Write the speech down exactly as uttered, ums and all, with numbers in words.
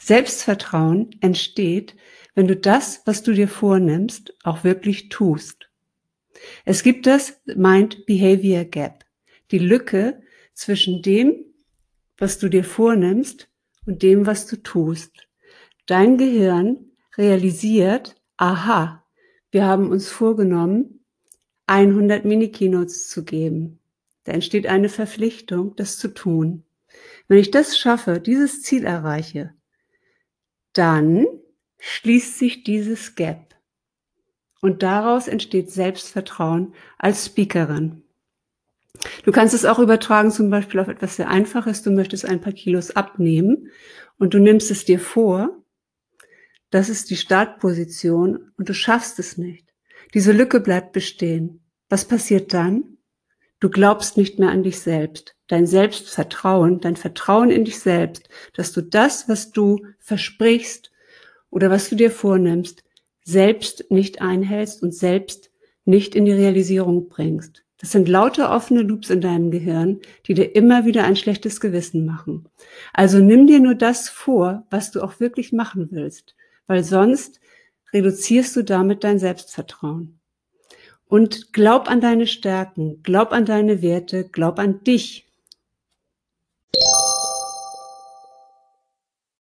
Selbstvertrauen entsteht, wenn du das, was du dir vornimmst, auch wirklich tust. Es gibt das Mind-Behavior Gap, die Lücke zwischen dem, was du dir vornimmst und dem, was du tust. Dein Gehirn realisiert, aha, wir haben uns vorgenommen, hundert Mini-Keynotes zu geben. Da entsteht eine Verpflichtung, das zu tun. Wenn ich das schaffe, dieses Ziel erreiche, dann schließt sich dieses Gap. Und daraus entsteht Selbstvertrauen als Speakerin. Du kannst es auch übertragen, zum Beispiel auf etwas sehr Einfaches. Du möchtest ein paar Kilos abnehmen und du nimmst es dir vor. Das ist die Startposition und du schaffst es nicht. Diese Lücke bleibt bestehen. Was passiert dann? Du glaubst nicht mehr an dich selbst. Dein Selbstvertrauen, dein Vertrauen in dich selbst, dass du das, was du versprichst oder was du dir vornimmst, selbst nicht einhältst und selbst nicht in die Realisierung bringst. Das sind lauter offene Loops in deinem Gehirn, die dir immer wieder ein schlechtes Gewissen machen. Also nimm dir nur das vor, was du auch wirklich machen willst, weil sonst reduzierst du damit dein Selbstvertrauen. Und glaub an deine Stärken, glaub an deine Werte, glaub an dich.